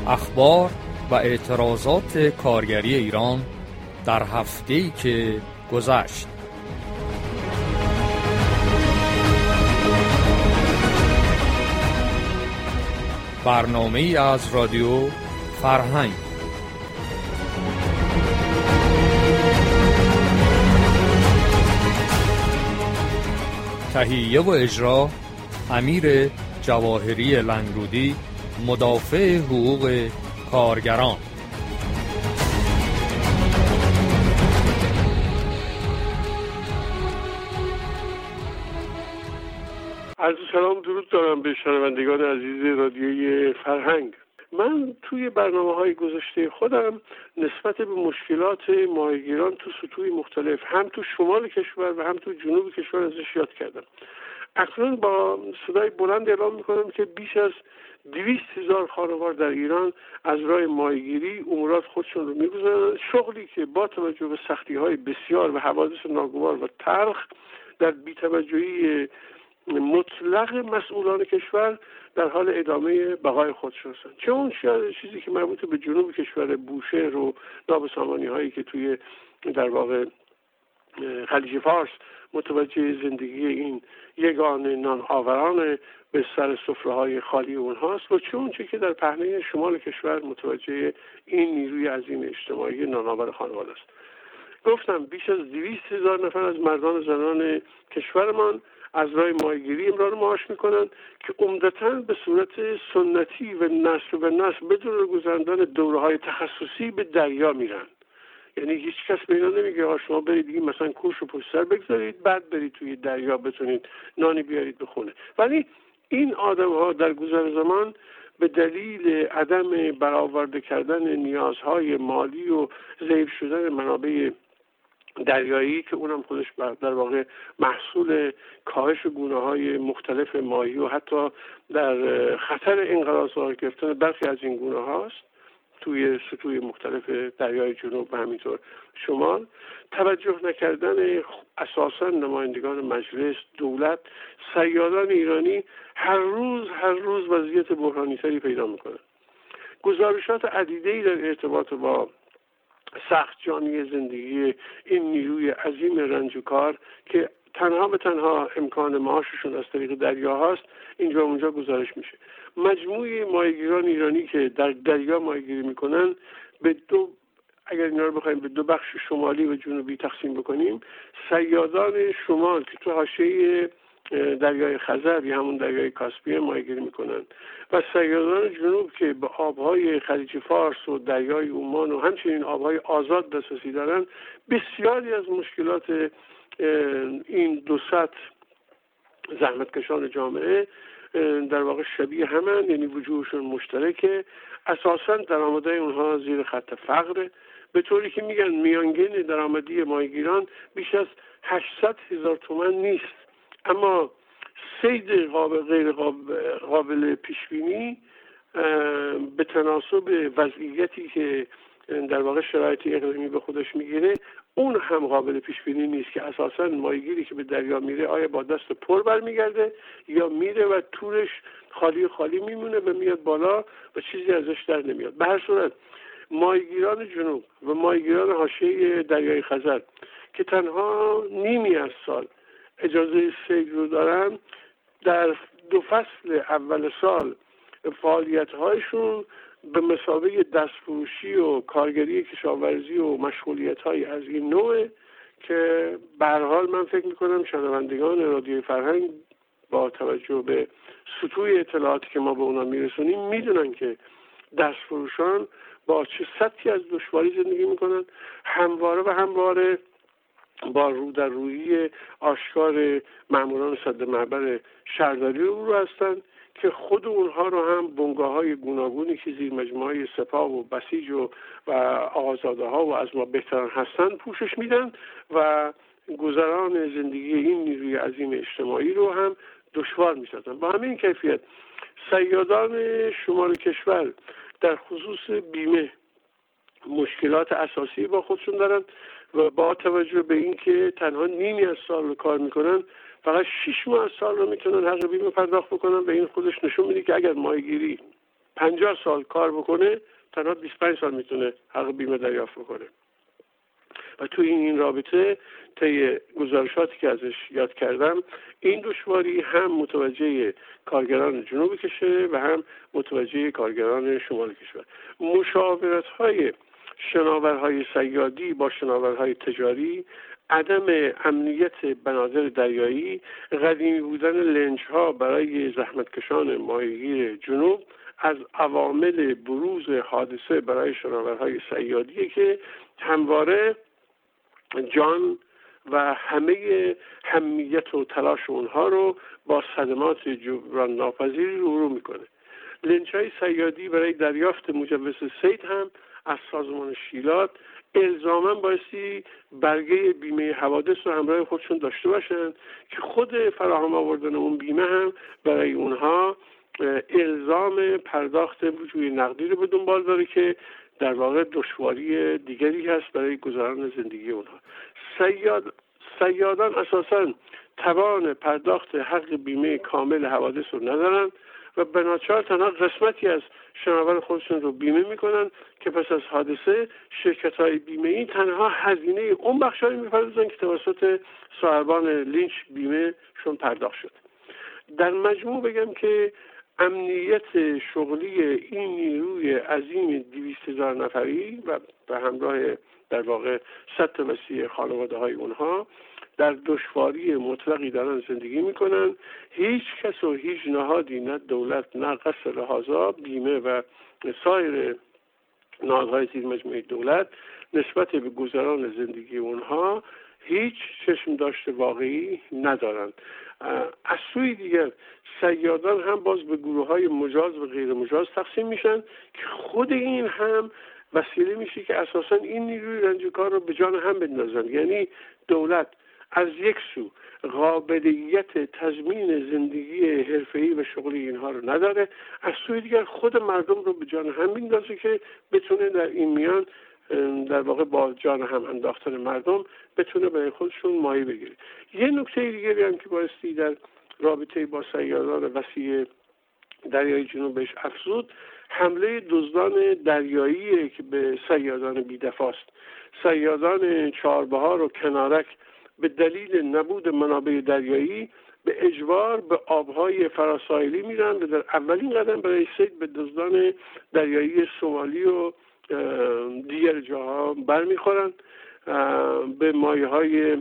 اخبار و اعتراضات کارگری ایران در هفته‌ای که گذشت. برنامه‌ای از رادیو فرهنگ. تهیه و اجرا امیر جواهری لنگرودی، مدافع حقوق کارگران. عرض سلام درود دارم به شنوندگان عزیز رادیوی فرهنگ. من توی برنامه‌های گذشته خودم نسبت به مشکلات ماهیگیران تو سطوح مختلف، هم تو شمال کشور و هم تو جنوب کشور ازش یاد کردم. اکنون با صدای بلند اعلام میکنم که بیش از 200,000 خانوار در ایران از راه ماهیگیری امورات خودشون رو میگذارن، شغلی که با توجه به سختی‌های بسیار و حوادث ناگوار و تلخ در بی‌توجهی مطلق مسئولان کشور در حال ادامه بقای خودشون هستند. چه اون چیزی که مربوط به جنوب کشور، بوشهر و نابسامانی هایی که توی در واقع خلیج فارس متوجه زندگی این یگانه نان آوران به سر سفره‌های خالی اونهاست، و چه اون چه که در پهنه شمال کشور متوجه این نیروی عظیم اجتماعی نان آور خانواده است. گفتم بیش از 200,000 نفر از مردان و زنان کشورمان از راه ماهیگیری امرار معاش میکنن که عمدتاً به صورت سنتی و نسل بدون گذراندن دوره‌های تخصصی به دریا میرن. یعنی هیچ کس به اینا نمیگه شما برید دیگه مثلا کورش رو پشت سر بگذارید بعد برید توی دریا بتونید نانی بیارید به خونه. ولی این آدم‌ها در گذر زمان به دلیل عدم برآورده کردن نیازهای مالی و ضعیف شدن منابع دریایی که اونم خودش در واقع محصول کاهش گونه‌های مختلف ماهی و حتی در خطر انقراض قرار گرفتن برخی از این گونه هاست توی سطوح مختلف دریای جنوب و همینطور شمال، توجه نکردن اساساً نمایندگان مجلس، دولت، صیادان ایرانی هر روز وضعیت بحرانی‌تری پیدا میکنه. گزارشات عدیده‌ای در ارتباط با سخت جانی زندگی این نیروی عظیم رنجوکار که تنها به تنها امکان معاششون از طریق دریا هاست اینجا اونجا گزارش میشه. مجموعه ماهیگیران ایرانی که در دریا ماهیگیری میکنن اگر اینا رو بخوایم به دو بخش شمالی و جنوبی تقسیم بکنیم، صیادان شمال که تو حاشیه دریای خزر یا همون دریای کاسپی ماهیگیری میکنن و صیادان جنوب که به آبهای خلیج فارس و دریای عمان و همچنین آبهای آزاد دسترسی دارن، بسیاری از مشکلات این دو سطح زحمتکشان جامعه در واقع شبیه همن، یعنی وجودشون مشترکه. اساساً درآمدهای اونها زیر خط فقر، به طوری که میگن میانگین درآمدی ماهیگیران بیش از 800,000 تومان نیست، اما صید غیر قابل پیشبینی به تناسب وضعیتی که در واقع شرایط اقلیمی به خودش میگیره اون هم قابل پیش بینی نیست که اساساً ماهیگیری که به دریا میره آیا با دست پر برمیگرده یا میره و تورش خالی میمونه و میاد بالا و چیزی ازش در نمیاد. به هر صورت ماهیگیران جنوب و ماهیگیران حاشیه دریای خزر که تنها نیمی از سال اجازه صید رو دارن، در دو فصل اول سال فعالیت‌هایشون به مثابه دستفروشی و کارگری کشاورزی و مشغولیت‌های از این نوع که به هر حال من فکر می‌کنم شنوندگان رادیوی فرهنگ با توجه به سطوح اطلاعاتی که ما به اونا میرسونیم میدونن که دستفروشان با چه سطحی از دشواری زندگی میکنن، همواره با رو در رویی آشکار ماموران صد معبر شهرداری رو هستن که خود اونها رو هم بنگاه‌های گوناگونی که زیر مجموعه سپاه و بسیج و آقازاده‌ها و از ما بهتران هستن پوشش میدن و گذران زندگی این نیروی عظیم اجتماعی رو هم دشوار می‌سازن. با همین کیفیت صیادان شمال کشور در خصوص بیمه مشکلات اساسی با خودشون دارن و با توجه به اینکه تنها نیمی از سال رو کار میکنن، فقط 6 ماه از سال رو میتونن حق بیمه پرداخت بکنن و این خودش نشون میده که اگر ماهیگیری 50 سال کار بکنه تنها 25 سال میتونه حق بیمه دریافت بکنه. و توی این رابطه طی گزارشاتی که ازش یاد کردم این دشواری هم متوجه کارگران جنوب کشور و هم متوجه کارگران شمال کشور. مشاورت‌های شناورهای صیادی با شناورهای تجاری، عدم امنیت بنادر دریایی، قدیمی بودن لنج‌ها برای زحمتکشان ماهیگیر جنوب از عوامل بروز حادثه برای شناورهای صیادی که همواره جان و همه همیت و تلاش اونها رو با صدمات جبران ناپذیری رو میکنه. لنج‌های صیادی برای دریافت مجوز صید هم از سازمان شیلات الزاما بایستی برگه بیمه حوادث رو همراه خودشون داشته باشن که خود فراهم آوردن اون بیمه هم برای اونها الزام پرداخت بودجه نقدی رو به دنبال داره که در واقع دشواری دیگری هست برای گذران زندگی اونها. صیادان اساساً توان پرداخت حق بیمه کامل حوادث رو ندارن و به ناچار تنها قسمتی از شناور خودشون رو بیمه میکنن که پس از حادثه شرکت‌های بیمه این تنها هزینه اون بخشایی میپردازن که توسط صاحبان لینچ بیمه شون پرداخت شد. در مجموع بگم که امنیت شغلی این نیروی عظیم 200,000 نفری و به همراه در واقع سطح وسیع خانواده های اونها در دشواری مطلقی دارن زندگی میکنن. هیچ کس و هیچ نهادی، نه دولت نه قصد لحاظا بیمه و سایر نهادهای زیر مجموعه دولت نسبت به گذران زندگی اونها هیچ چشم داشته واقعی ندارند. از سوی دیگر صیادان هم باز به گروه‌های مجاز و غیر مجاز تقسیم میشن که خود این هم وسیله میشه که اساسا این نیروی رنجکار رو به جان هم بندازن. یعنی دولت از یک سو قابلیت تضمین زندگی حرفه‌ای و شغلی اینها رو نداره، از سوی دیگر خود مردم رو به جان هم میندازه که بتونه در این میان در واقع با جان هم انداختن مردم بتونه برای خودشون مایه بگیره. یه نکته دیگری هم که بایستی در رابطه با صیادان وسیع دریای جنوب بهش افزود، حمله دزدان دریایی که به صیادان بی‌دفاست. صیادان چهاربهار و کنارک به دلیل نبود منابع دریایی به اجبار به آبهای فراساحلی میرن و در اولین قدم برای صید به دزدان دریایی سومالی و دیگر جاها برمیخورن. به مایه‌های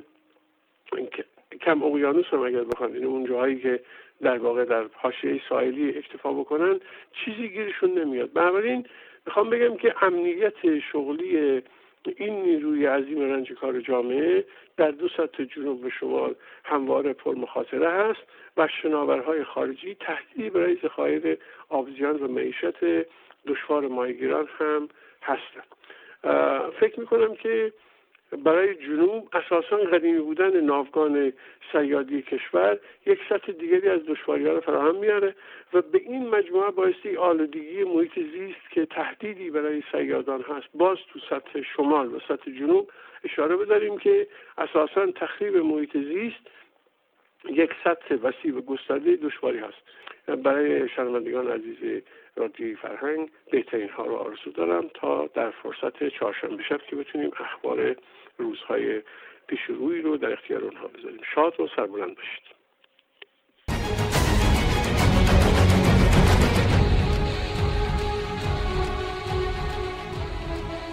کم اقیانوس هم اگر بخوان، این اون جاهایی که در واقع در حاشیه ساحلی اکتفا بکنن چیزی گیرشون نمیاد. بنابراین میخوام بگم که امنیت شغلی این نیروی عظیم رنجکار جامعه در دو سطح جنوب و شمال همواره پرمخاطره هست و شناورهای خارجی تهدیدی برای ذخایر آبزیان و معیشت دشوار ماهیگیران هم هستند. فکر میکنم که برای جنوب اساساً قدیمی بودن ناوگان صیادی کشور یک سطح دیگری از دشواری‌ها رو فراهم میاره و به این مجموعه بایستی آلودگی محیط زیست که تهدیدی برای صیادان هست باز تو سطح شمال و سطح جنوب اشاره بداریم که اساساً تخریب محیط زیست یک سطح وسیع و گسترده دشواری هست. برای شنوندگان عزیز رادیوی فرهنگ بهترین ها رو آرزو دارم تا در فرصت چهارشنبه شب که بتونیم اخبار روزهای پیش روی رو در اختیار اونها بذاریم. شاد و سربلند باشید.